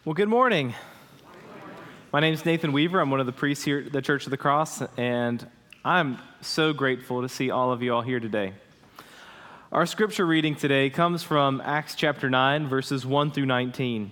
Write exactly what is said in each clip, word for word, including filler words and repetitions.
Well, good morning. My name is Nathan Weaver. I'm one of the priests here at the Church of the Cross, and I'm so grateful to see all of you all here today. Our scripture reading today comes from Acts chapter nine, verses one through nineteen.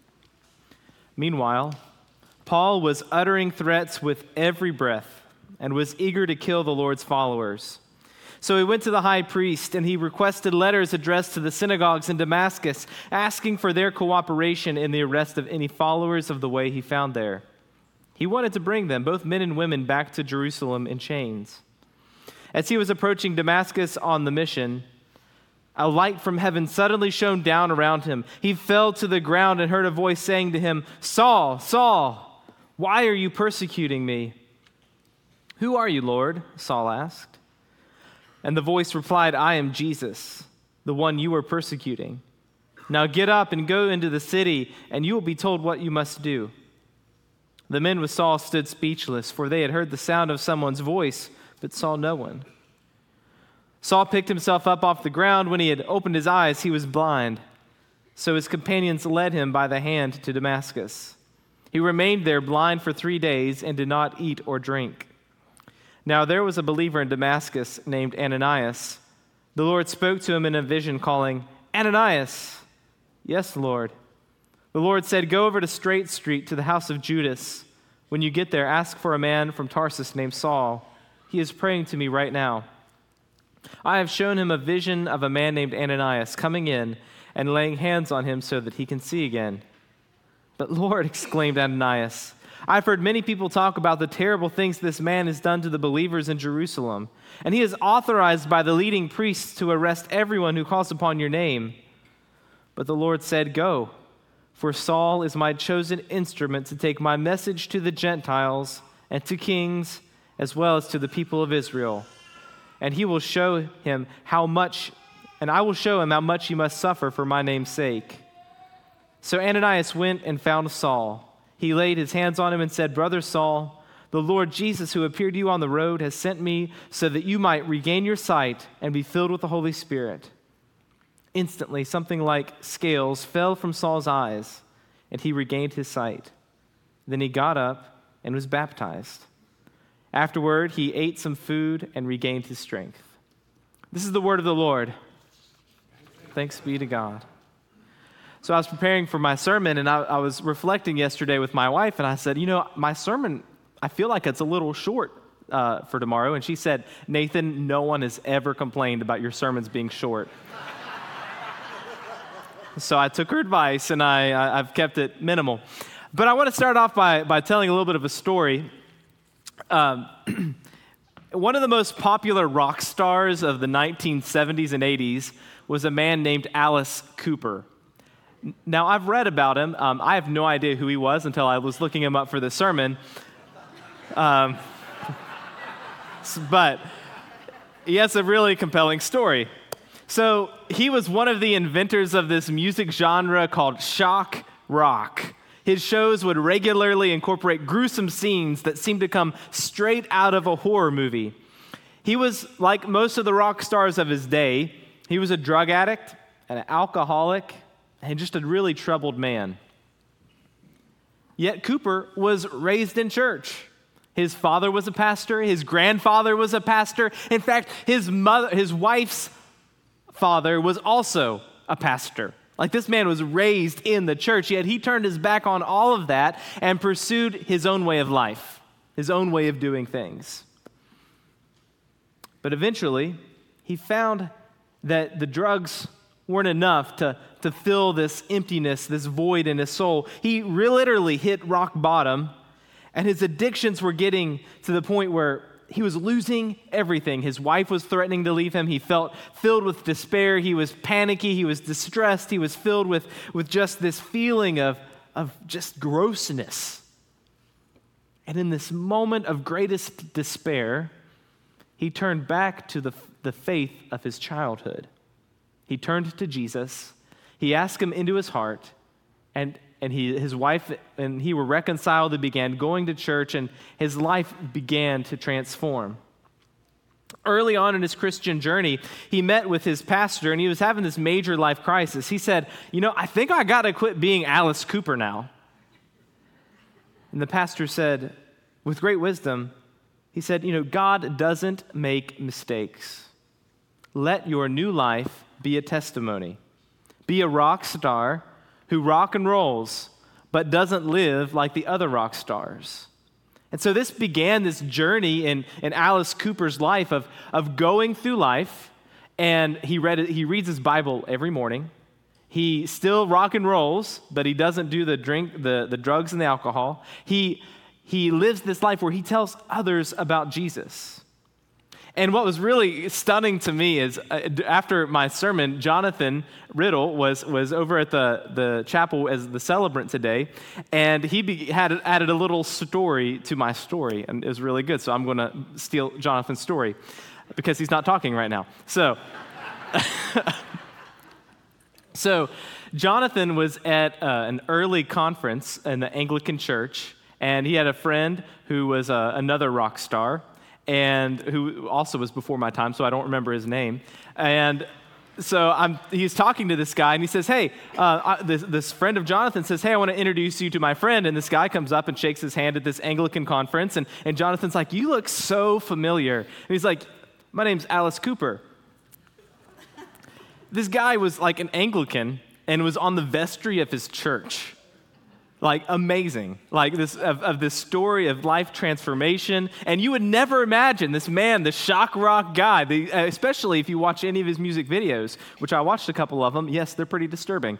Meanwhile, Paul was uttering threats with every breath and was eager to kill the Lord's followers. So he went to the high priest, and he requested letters addressed to the synagogues in Damascus, asking for their cooperation in the arrest of any followers of the way he found there. He wanted to bring them, both men and women, back to Jerusalem in chains. As he was approaching Damascus on the mission, a light from heaven suddenly shone down around him. He fell to the ground and heard a voice saying to him, "Saul, Saul, why are you persecuting me?" "Who are you, Lord?" Saul asked. And the voice replied, "I am Jesus, the one you are persecuting. Now get up and go into the city, and you will be told what you must do." The men with Saul stood speechless, for they had heard the sound of someone's voice, but saw no one. Saul picked himself up off the ground. When he had opened his eyes, he was blind. So his companions led him by the hand to Damascus. He remained there blind for three days and did not eat or drink. Now there was a believer in Damascus named Ananias. The Lord spoke to him in a vision, calling, "Ananias." "Yes, Lord." The Lord said, "Go over to Straight Street to the house of Judas. When you get there, ask for a man from Tarsus named Saul. He is praying to me right now. I have shown him a vision of a man named Ananias coming in and laying hands on him so that he can see again." "But Lord," exclaimed Ananias, "I've heard many people talk about the terrible things this man has done to the believers in Jerusalem, and he is authorized by the leading priests to arrest everyone who calls upon your name." But the Lord said, "Go, for Saul is my chosen instrument to take my message to the Gentiles and to kings as well as to the people of Israel. And he will show him how much, and I will show him how much he must suffer for my name's sake." So Ananias went and found Saul. He laid his hands on him and said, "Brother Saul, the Lord Jesus, who appeared to you on the road, has sent me so that you might regain your sight and be filled with the Holy Spirit." Instantly, something like scales fell from Saul's eyes, and he regained his sight. Then he got up and was baptized. Afterward, he ate some food and regained his strength. This is the word of the Lord. Thanks be to God. So I was preparing for my sermon, and I, I was reflecting yesterday with my wife, and I said, you know, my sermon, I feel like it's a little short uh, for tomorrow. And she said, "Nathan, no one has ever complained about your sermons being short." So I took her advice, and I, I, I've kept it minimal. But I want to start off by, by telling a little bit of a story. Um, one of the most popular rock stars of the nineteen seventies and eighties was a man named Alice Cooper. Now, I've read about him. Um, I have no idea who he was until I was looking him up for the sermon. Um, but he has a really compelling story. So he was one of the inventors of this music genre called shock rock. His shows would regularly incorporate gruesome scenes that seemed to come straight out of a horror movie. He was, like most of the rock stars of his day, he was a drug addict, an alcoholic, and just a really troubled man. Yet Cooper was raised in church. His father was a pastor. His grandfather was a pastor. In fact, his mother, his wife's father was also a pastor. Like, this man was raised in the church, yet he turned his back on all of that and pursued his own way of life, his own way of doing things. But eventually, he found that the drugs weren't enough to, to fill this emptiness, this void in his soul. He literally hit rock bottom, and his addictions were getting to the point where he was losing everything. His wife was threatening to leave him. He felt filled with despair. He was panicky. He was distressed. He was filled with, with just this feeling of, of just grossness. And in this moment of greatest despair, he turned back to the, the faith of his childhood. He turned to Jesus. He asked him into his heart, and, and he, his wife and he were reconciled. They began going to church, and his life began to transform. Early on in his Christian journey, he met with his pastor, and he was having this major life crisis. He said, you know, I think I got to quit being Alice Cooper now. And the pastor said, with great wisdom, he said, you know, God doesn't make mistakes. Let your new life be a testimony. Be a rock star who rock and rolls, but doesn't live like the other rock stars. And so this began this journey in, in Alice Cooper's life of, of going through life, and he read he reads his Bible every morning. He still rock and rolls, but he doesn't do the drink, the, the drugs and the alcohol. He, he lives this life where he tells others about Jesus. And what was really stunning to me is uh, after my sermon, Jonathan Riddle was, was over at the, the chapel as the celebrant today, and he be, had added a little story to my story, and it was really good. So I'm going to steal Jonathan's story because he's not talking right now. So, so Jonathan was at uh, an early conference in the Anglican Church, and he had a friend who was uh, another rock star, and who also was before my time, so I don't remember his name. And so I'm, he's talking to this guy, and he says, hey, uh, I, this, this friend of Jonathan says, hey, I want to introduce you to my friend. And this guy comes up and shakes his hand at this Anglican conference, and, and Jonathan's like, you look so familiar. And he's like, my name's Alice Cooper. This guy was like an Anglican and was on the vestry of his church. Like, amazing, like this of, of this story of life transformation. And you would never imagine this man, the shock rock guy, the, uh, especially if you watch any of his music videos, which I watched a couple of them. Yes, they're pretty disturbing.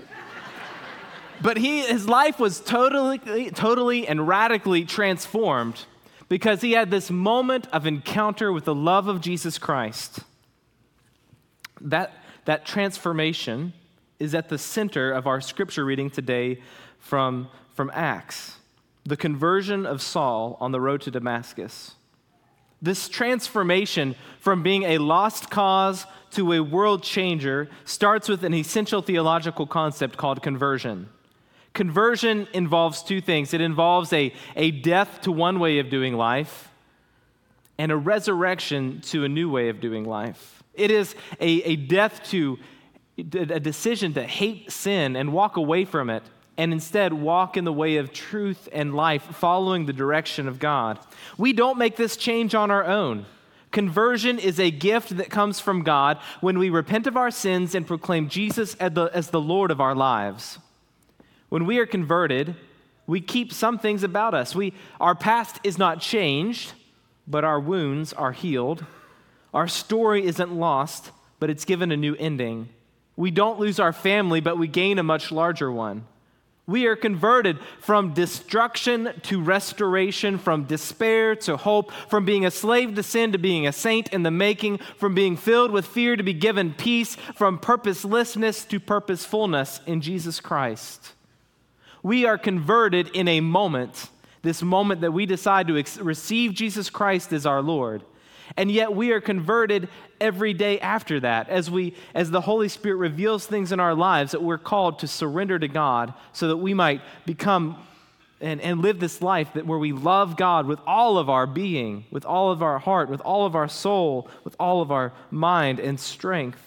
But he, his life was totally, totally and radically transformed because he had this moment of encounter with the love of Jesus Christ. That, that transformation is at the center of our scripture reading today from, from Acts, the conversion of Saul on the road to Damascus. This transformation from being a lost cause to a world changer starts with an essential theological concept called conversion. Conversion involves two things. It involves a, a death to one way of doing life and a resurrection to a new way of doing life. It is a, a death to a decision to hate sin and walk away from it, and instead walk in the way of truth and life, following the direction of God. We don't make this change on our own. Conversion is a gift that comes from God when we repent of our sins and proclaim Jesus as the, as the Lord of our lives. When we are converted, we keep some things about us. We, our past is not changed, but our wounds are healed. Our story isn't lost, but it's given a new ending. We don't lose our family, but we gain a much larger one. We are converted from destruction to restoration, from despair to hope, from being a slave to sin to being a saint in the making, from being filled with fear to be given peace, from purposelessness to purposefulness in Jesus Christ. We are converted in a moment, this moment that we decide to ex- receive Jesus Christ as our Lord. And yet we are converted every day after that as we, as the Holy Spirit reveals things in our lives that we're called to surrender to God so that we might become and, and live this life that where we love God with all of our being, with all of our heart, with all of our soul, with all of our mind and strength.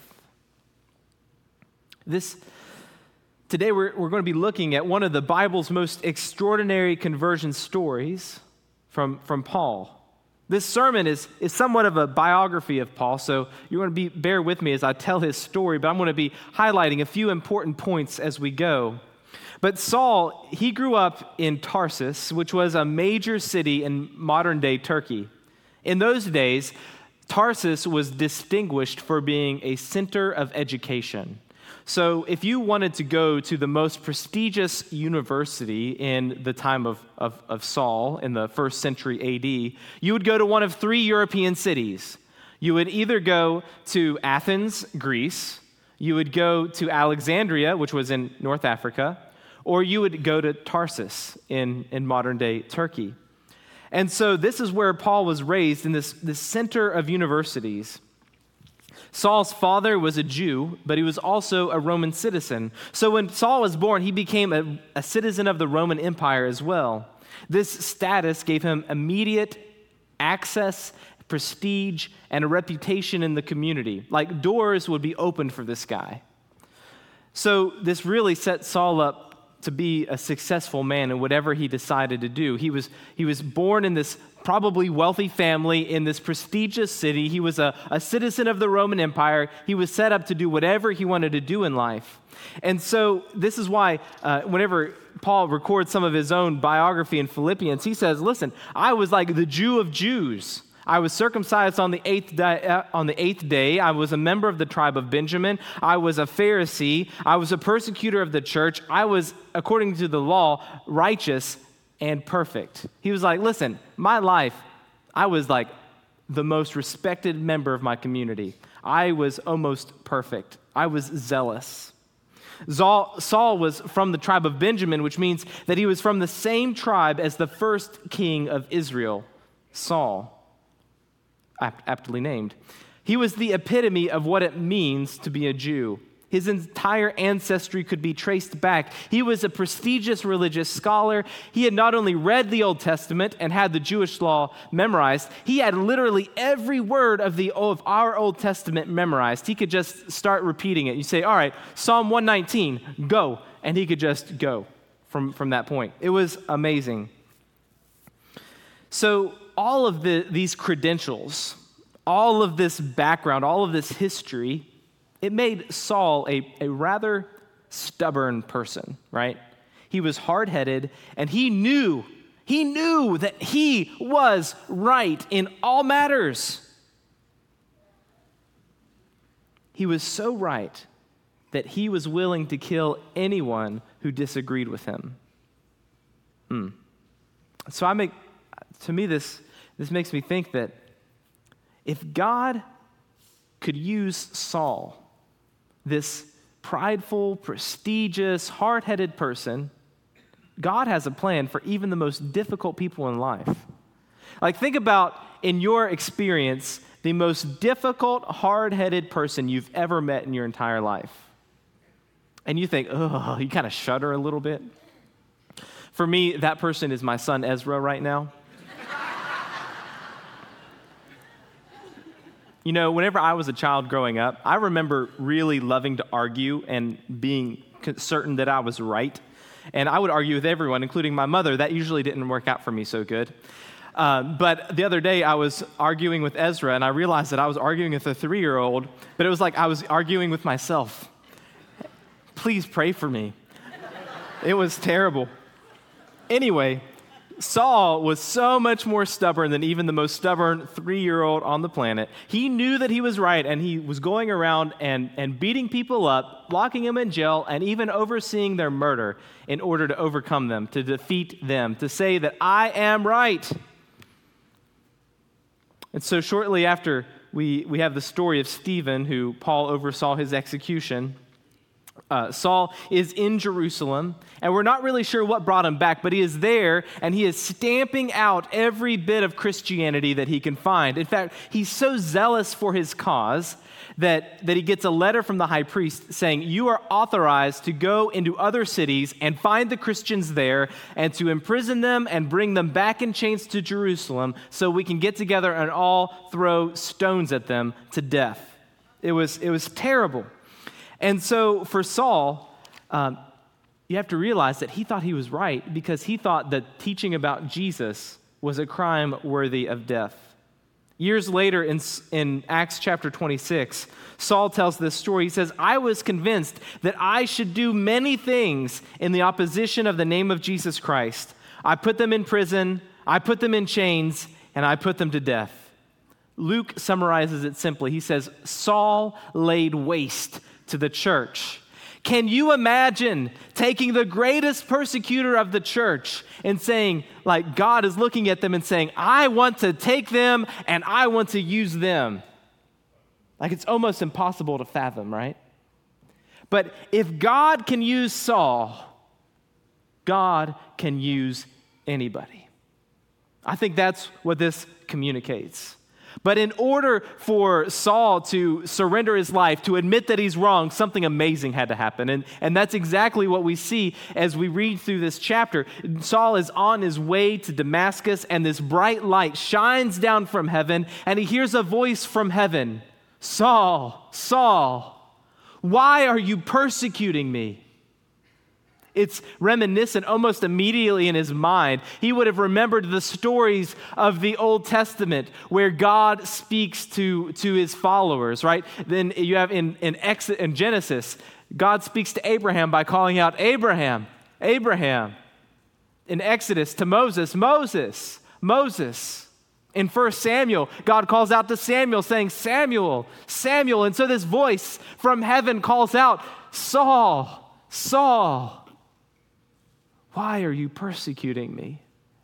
This today we're, we're going to be looking at one of the Bible's most extraordinary conversion stories from, from Paul. This sermon is, is somewhat of a biography of Paul, so you're going to be bear with me as I tell his story, but I'm going to be highlighting a few important points as we go. But Saul, he grew up in Tarsus, which was a major city in modern-day Turkey. In those days, Tarsus was distinguished for being a center of education. So if you wanted to go to the most prestigious university in the time of, of, of Saul in the first century A D, you would go to one of three European cities. You would either go to Athens, Greece, you would go to Alexandria, which was in North Africa, or you would go to Tarsus in, in modern-day Turkey. And so this is where Paul was raised, in this, this center of universities. Saul's father was a Jew, but he was also a Roman citizen. So when Saul was born, he became a, a citizen of the Roman Empire as well. This status gave him immediate access, prestige, and a reputation in the community. Like doors would be opened for this guy. So this really set Saul up to be a successful man in whatever he decided to do. He was, he was born in this probably wealthy family in this prestigious city. He was a, a citizen of the Roman Empire. He was set up to do whatever he wanted to do in life. And so this is why uh, whenever Paul records some of his own biography in Philippians, he says, listen, I was like the Jew of Jews. I was circumcised on the eighth day, uh, on the eighth day. I was a member of the tribe of Benjamin. I was a Pharisee. I was a persecutor of the church. I was, according to the law, righteous and perfect. He was like, listen, my life, I was like the most respected member of my community. I was almost perfect. I was zealous. Saul was from the tribe of Benjamin, which means that he was from the same tribe as the first king of Israel, Saul, aptly named. He was the epitome of what it means to be a Jew. His entire ancestry could be traced back. He was a prestigious religious scholar. He had not only read the Old Testament and had the Jewish law memorized, he had literally every word of the of our Old Testament memorized. He could just start repeating it. You say, all right, Psalm one nineteen, go. And he could just go from, from that point. It was amazing. So all of the, these credentials, all of this background, all of this history, it made Saul a, a rather stubborn person, right? He was hard-headed, and he knew, he knew that he was right in all matters. He was so right that he was willing to kill anyone who disagreed with him. Hmm. So I make, to me, this, this makes me think that if God could use Saul, this prideful, prestigious, hard-headed person, God has a plan for even the most difficult people in life. Like, think about, in your experience, the most difficult, hard-headed person you've ever met in your entire life. And you think, oh, you kind of shudder a little bit. For me, that person is my son Ezra right now. You know, whenever I was a child growing up, I remember really loving to argue and being certain that I was right. And I would argue with everyone, including my mother. That usually didn't work out for me so good. Uh, but the other day, I was arguing with Ezra, and I realized that I was arguing with a three-year-old, but it was like I was arguing with myself. Please pray for me. It was terrible. Anyway, Saul was so much more stubborn than even the most stubborn three-year-old on the planet. He knew that he was right, and he was going around and, and beating people up, locking them in jail, and even overseeing their murder in order to overcome them, to defeat them, to say that I am right. And so shortly after, we, we have the story of Stephen, who Paul oversaw his execution. Uh, Saul is in Jerusalem, and we're not really sure what brought him back, but he is there, and he is stamping out every bit of Christianity that he can find. In fact, he's so zealous for his cause that, that he gets a letter from the high priest saying, you are authorized to go into other cities and find the Christians there and to imprison them and bring them back in chains to Jerusalem so we can get together and all throw stones at them to death. It was, it was terrible. And so for Saul, um, you have to realize that he thought he was right because he thought that teaching about Jesus was a crime worthy of death. Years later in, in Acts chapter twenty-six, Saul tells this story. He says, I was convinced that I should do many things in the opposition of the name of Jesus Christ. I put them in prison, I put them in chains, and I put them to death. Luke summarizes it simply. He says, Saul laid waste to the church. Can you imagine taking the greatest persecutor of the church and saying, like, God is looking at them and saying, I want to take them and I want to use them? Like, it's almost impossible to fathom, right? But if God can use Saul, God can use anybody. I think that's what this communicates. But in order for Saul to surrender his life, to admit that he's wrong, something amazing had to happen. And, and that's exactly what we see as we read through this chapter. Saul is on his way to Damascus, and this bright light shines down from heaven, and he hears a voice from heaven, Saul, Saul, why are you persecuting me? It's reminiscent almost immediately in his mind. He would have remembered the stories of the Old Testament where God speaks to, to his followers, right? Then you have in, in, Exodus, in Genesis, God speaks to Abraham by calling out, Abraham, Abraham. In Exodus to Moses, Moses, Moses. In First Samuel, God calls out to Samuel saying, Samuel, Samuel. And so this voice from heaven calls out, Saul, Saul. Why are you persecuting me?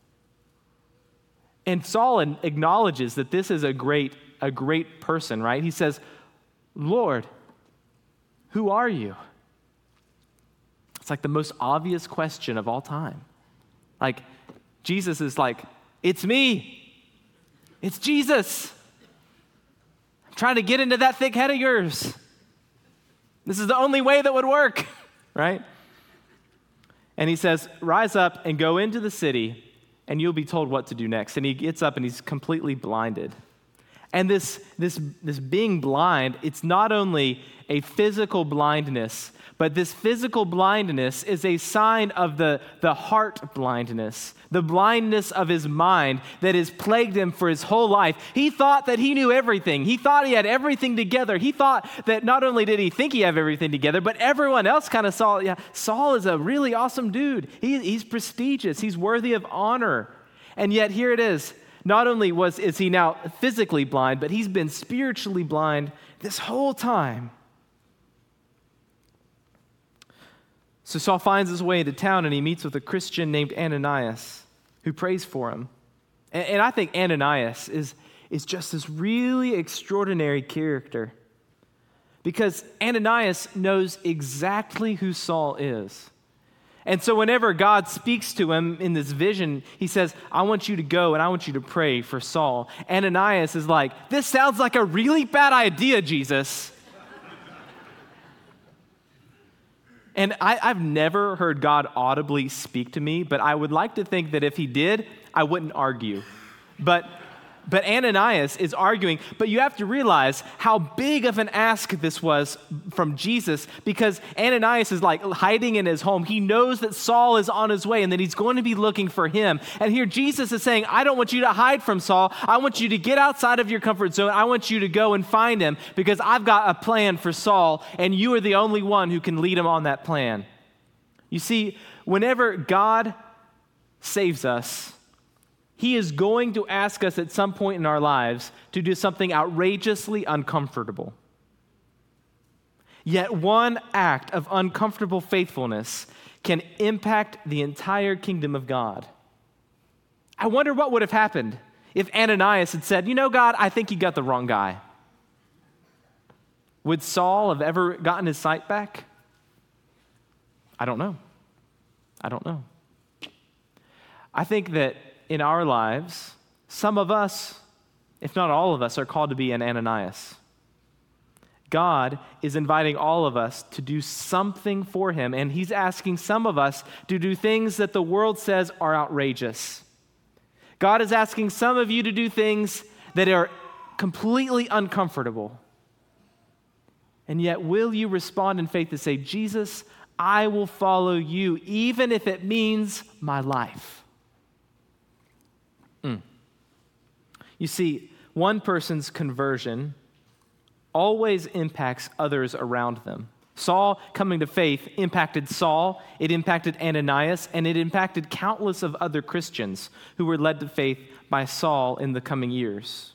And Saul acknowledges that this is a great, a great person, right? He says, Lord, who are you? It's like the most obvious question of all time. Like, Jesus is like, it's me. It's Jesus. I'm trying to get into that thick head of yours. This is the only way that would work, right? And he says, rise up and go into the city, and you'll be told what to do next. And he gets up and he's completely blinded. And this, this, this being blind, it's not only a physical blindness, but this physical blindness is a sign of the, the heart blindness, the blindness of his mind that has plagued him for his whole life. He thought that he knew everything. He thought he had everything together. He thought that not only did he think he had everything together, but everyone else kind of saw, yeah, Saul is a really awesome dude. He, he's prestigious. He's worthy of honor. And yet here it is. Not only was is he now physically blind, but he's been spiritually blind this whole time. So Saul finds his way into town and he meets with a Christian named Ananias who prays for him. And, and I think Ananias is, is just this really extraordinary character because Ananias knows exactly who Saul is. And so whenever God speaks to him in this vision, he says, I want you to go and I want you to pray for Saul. Ananias is like, this sounds like a really bad idea, Jesus. And I, I've never heard God audibly speak to me, but I would like to think that if he did, I wouldn't argue. But But Ananias is arguing, but you have to realize how big of an ask this was from Jesus because Ananias is like hiding in his home. He knows that Saul is on his way and that he's going to be looking for him. And here Jesus is saying, I don't want you to hide from Saul. I want you to get outside of your comfort zone. I want you to go and find him because I've got a plan for Saul and you are the only one who can lead him on that plan. You see, whenever God saves us, he is going to ask us at some point in our lives to do something outrageously uncomfortable. Yet one act of uncomfortable faithfulness can impact the entire kingdom of God. I wonder what would have happened if Ananias had said, you know, God, I think you got the wrong guy. Would Saul have ever gotten his sight back? I don't know. I don't know. I think that in our lives, some of us, if not all of us, are called to be an Ananias. God is inviting all of us to do something for him, and he's asking some of us to do things that the world says are outrageous. God is asking some of you to do things that are completely uncomfortable. And yet, will you respond in faith to say, Jesus, I will follow you, even if it means my life? Mm. You see, one person's conversion always impacts others around them. Saul coming to faith impacted Saul, it impacted Ananias, and it impacted countless of other Christians who were led to faith by Saul in the coming years.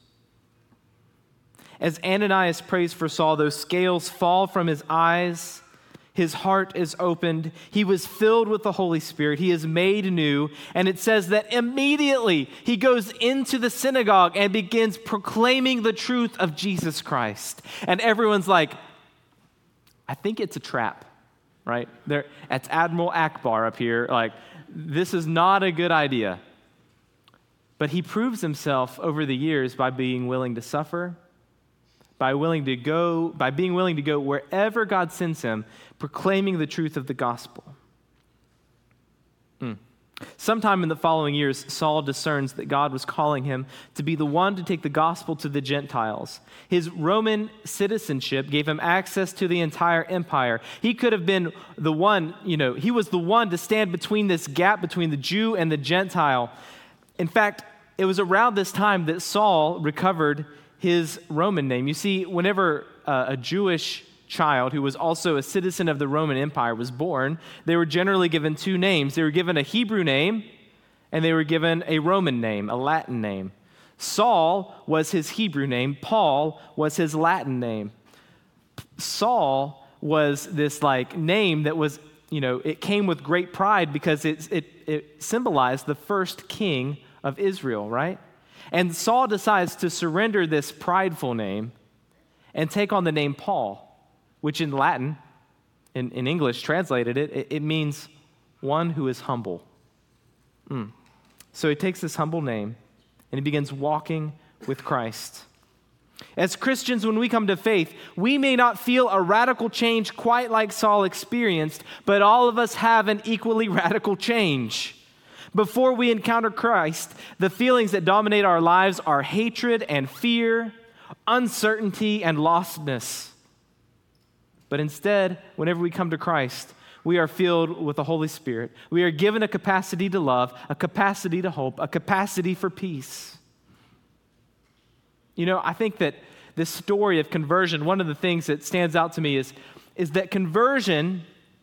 As Ananias prays for Saul, those scales fall from his eyes. His heart is opened. He was filled with the Holy Spirit. He is made new. And it says that immediately he goes into the synagogue and begins proclaiming the truth of Jesus Christ. And everyone's like, I think it's a trap, right? There, that's Admiral Akbar up here. Like, this is not a good idea. But he proves himself over the years by being willing to suffer, by willing to go, by being willing to go wherever God sends him, proclaiming the truth of the gospel. Mm. Sometime in the following years, Saul discerns that God was calling him to be the one to take the gospel to the Gentiles. His Roman citizenship gave him access to the entire empire. He could have been the one, you know, he was the one to stand between this gap between the Jew and the Gentile. In fact, it was around this time that Saul recovered his Roman name. You see, whenever uh, a Jewish child who was also a citizen of the Roman Empire was born, they were generally given two names. They were given a Hebrew name and they were given a Roman name, a Latin name. Saul was his Hebrew name. Paul was his Latin name. Saul was this like name that was, you know, it came with great pride because it, it, it symbolized the first king of Israel, right? And Saul decides to surrender this prideful name and take on the name Paul, which in Latin, in, in English translated it, it, it means one who is humble. Mm. So he takes this humble name and he begins walking with Christ. As Christians, when we come to faith, we may not feel a radical change quite like Saul experienced, but all of us have an equally radical change. Before we encounter Christ, the feelings that dominate our lives are hatred and fear, uncertainty and lostness. But instead, whenever we come to Christ, we are filled with the Holy Spirit. We are given a capacity to love, a capacity to hope, a capacity for peace. You know, I think that this story of conversion, one of the things that stands out to me is, is that conversion,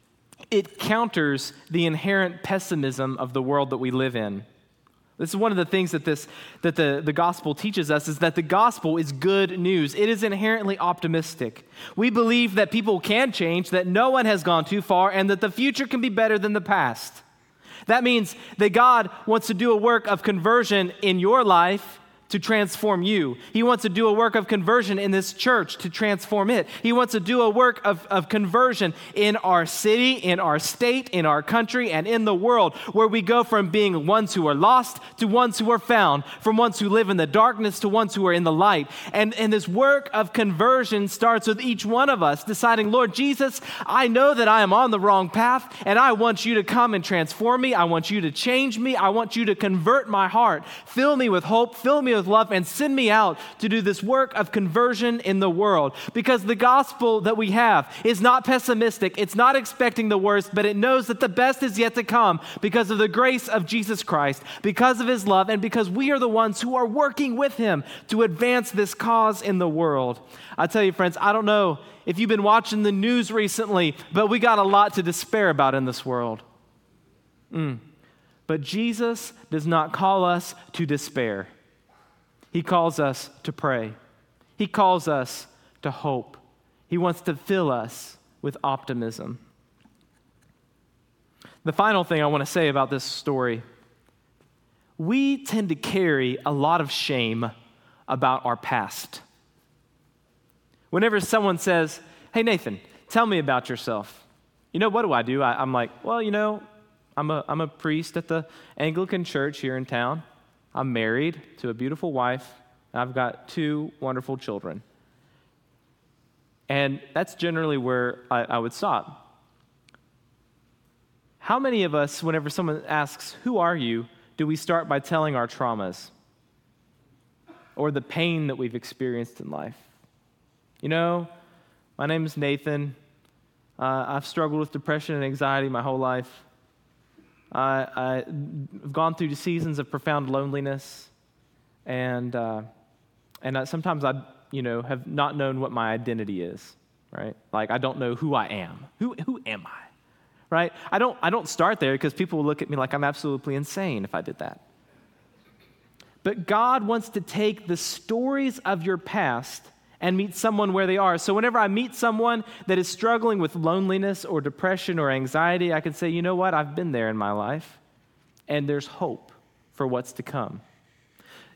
it counters the inherent pessimism of the world that we live in. This is one of the things that this that the, the gospel teaches us, is that the gospel is good news. It is inherently optimistic. We believe that people can change, that no one has gone too far, and that the future can be better than the past. That means that God wants to do a work of conversion in your life to transform you. He wants to do a work of conversion in this church to transform it. He wants to do a work of, of conversion in our city, in our state, in our country, and in the world, where we go from being ones who are lost to ones who are found, from ones who live in the darkness to ones who are in the light. And, and this work of conversion starts with each one of us deciding, Lord Jesus, I know that I am on the wrong path, and I want you to come and transform me. I want you to change me. I want you to convert my heart. Fill me with hope. Fill me with love, and send me out to do this work of conversion in the world. Because the gospel that we have is not pessimistic. It's not expecting the worst, but it knows that the best is yet to come because of the grace of Jesus Christ, because of his love, and because we are the ones who are working with him to advance this cause in the world. I tell you, friends, I don't know if you've been watching the news recently, but we got a lot to despair about in this world. Mm. But Jesus does not call us to despair. He calls us to pray. He calls us to hope. He wants to fill us with optimism. The final thing I want to say about this story, we tend to carry a lot of shame about our past. Whenever someone says, hey, Nathan, tell me about yourself. You know, what do I do? I, I'm like, well, you know, I'm a, I'm a priest at the Anglican church here in town. I'm married to a beautiful wife, and I've got two wonderful children. And that's generally where I, I would stop. How many of us, whenever someone asks, who are you, do we start by telling our traumas or the pain that we've experienced in life? You know, my name is Nathan. Uh, I've struggled with depression and anxiety my whole life. I, I've gone through seasons of profound loneliness, and uh, and I, sometimes I, you know, have not known what my identity is, right? Like I don't know who I am. Who who am I, right? I don't I don't start there because people will look at me like I'm absolutely insane if I did that. But God wants to take the stories of your past and meet someone where they are. So whenever I meet someone that is struggling with loneliness or depression or anxiety, I can say, you know what, I've been there in my life, and there's hope for what's to come.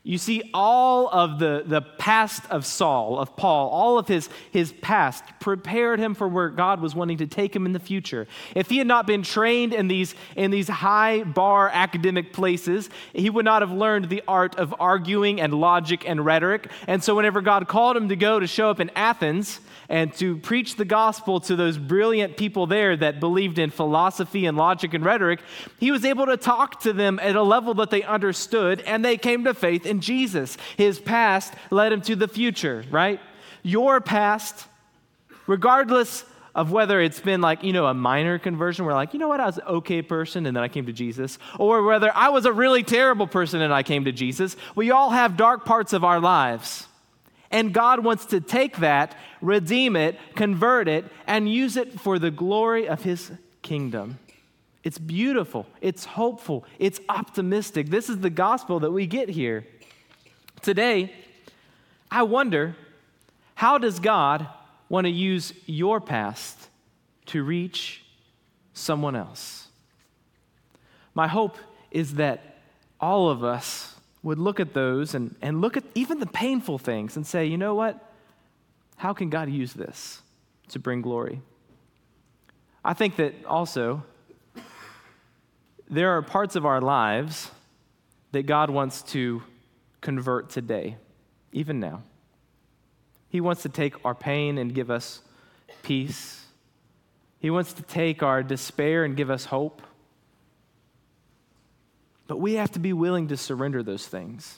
You see, all of the, the past of Saul, of Paul, all of his, his past prepared him for where God was wanting to take him in the future. If he had not been trained in these, in these high bar academic places, he would not have learned the art of arguing and logic and rhetoric. And so whenever God called him to go to show up in Athens and to preach the gospel to those brilliant people there that believed in philosophy and logic and rhetoric, he was able to talk to them at a level that they understood, and they came to faith in Jesus. His past led him to the future, right? Your past, regardless of whether it's been like, you know, a minor conversion where like, you know what, I was an okay person and then I came to Jesus, or whether I was a really terrible person and I came to Jesus, we all have dark parts of our lives. And God wants to take that, redeem it, convert it, and use it for the glory of his kingdom. It's beautiful. It's hopeful. It's optimistic. This is the gospel that we get here. Today, I wonder, how does God want to use your past to reach someone else? My hope is that all of us would look at those and, and look at even the painful things and say, you know what? How can God use this to bring glory? I think that also there are parts of our lives that God wants to convert today, even now. He wants to take our pain and give us peace. He wants to take our despair and give us hope. But we have to be willing to surrender those things.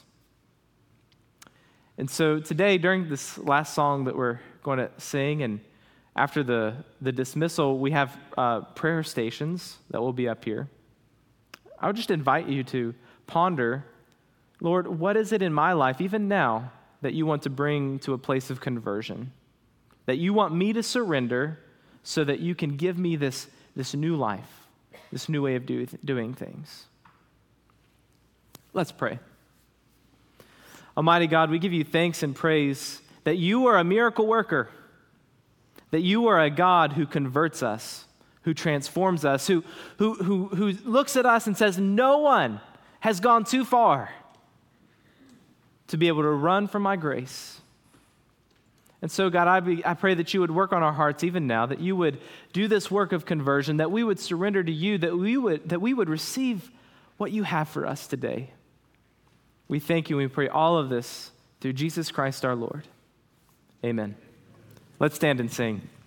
And so today, during this last song that we're going to sing, and after the, the dismissal, we have uh, prayer stations that will be up here. I would just invite you to ponder, Lord, what is it in my life, even now, that you want to bring to a place of conversion? That you want me to surrender so that you can give me this, this new life, this new way of do, doing things. Let's pray. Almighty God, we give you thanks and praise that you are a miracle worker, that you are a God who converts us, who transforms us, who, who, who, who looks at us and says, no one has gone too far to be able to run from my grace. And so, God, I, be, I pray that you would work on our hearts even now, that you would do this work of conversion, that we would surrender to you, that we would, that we would receive what you have for us today. We thank you and we pray all of this through Jesus Christ our Lord. Amen. Let's stand and sing.